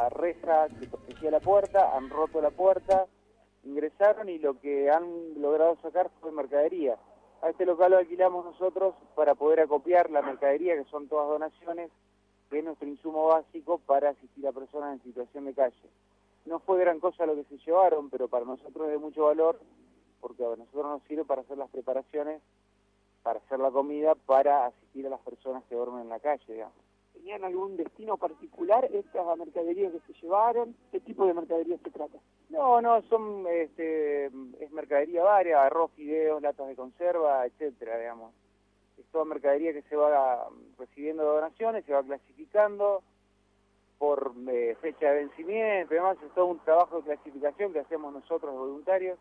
la reja que protegía la puerta, han roto la puerta, ingresaron y lo que han logrado sacar fue mercadería. A este local lo alquilamos nosotros para poder acopiar la mercadería, que son todas donaciones, que es nuestro insumo básico para asistir a personas en situación de calle. No fue gran cosa lo que se llevaron, pero para nosotros es de mucho valor, porque a nosotros nos sirve para hacer las preparaciones, para hacer la comida, para asistir a las personas que duermen en la calle, digamos. ¿Tenían algún destino particular estas mercaderías que se llevaron? ¿Qué tipo de mercadería se trata? No, es mercadería varia, arroz, fideos, latas de conserva, etcétera, digamos. Es toda mercadería que se va recibiendo donaciones, se va clasificando por fecha de vencimiento, además es todo un trabajo de clasificación que hacemos nosotros los voluntarios,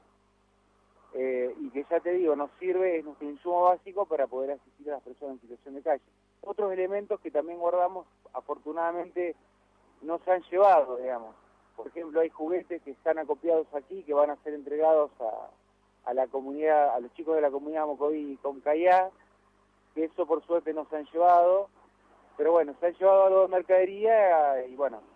y que ya te digo, nos sirve, es nuestro insumo básico para poder asistir a las personas en situación de calle. Otros elementos que también guardamos, afortunadamente, no se han llevado, digamos. Por ejemplo, hay juguetes que están acopiados aquí, que van a ser entregados a la comunidad, a los chicos de la comunidad Mocoví y Concayá, que eso por suerte no se han llevado, pero bueno, se han llevado algo de mercadería y bueno,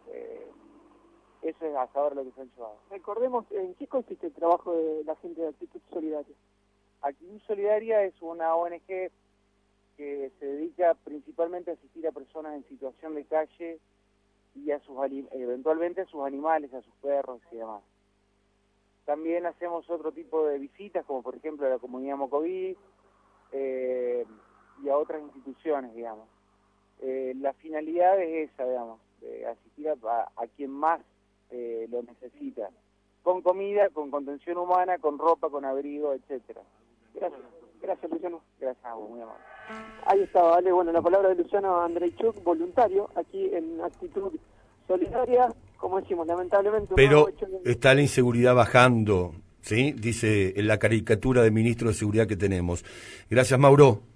eso es hasta ahora lo que se han llevado. Recordemos, ¿en qué consiste el trabajo de la gente de Actitud Solidaria? Actitud Solidaria es una ONG que se dedica principalmente a asistir a personas en situación de calle y a eventualmente a sus animales, a sus perros y demás. También hacemos otro tipo de visitas, como por ejemplo a la comunidad Mocoví y a otras instituciones, digamos. La finalidad es esa, digamos, de asistir a quien más lo necesita, con comida, con contención humana, con ropa, con abrigo, etcétera. Gracias Luciano. Gracias a vos, muy amable. Ahí estaba, vale, bueno, la palabra de Luciano Andreychuk, voluntario, aquí en Actitud Solidaria, como decimos, lamentablemente... Pero está la inseguridad bajando, ¿sí? Dice en la caricatura de ministro de Seguridad que tenemos. Gracias, Mauro.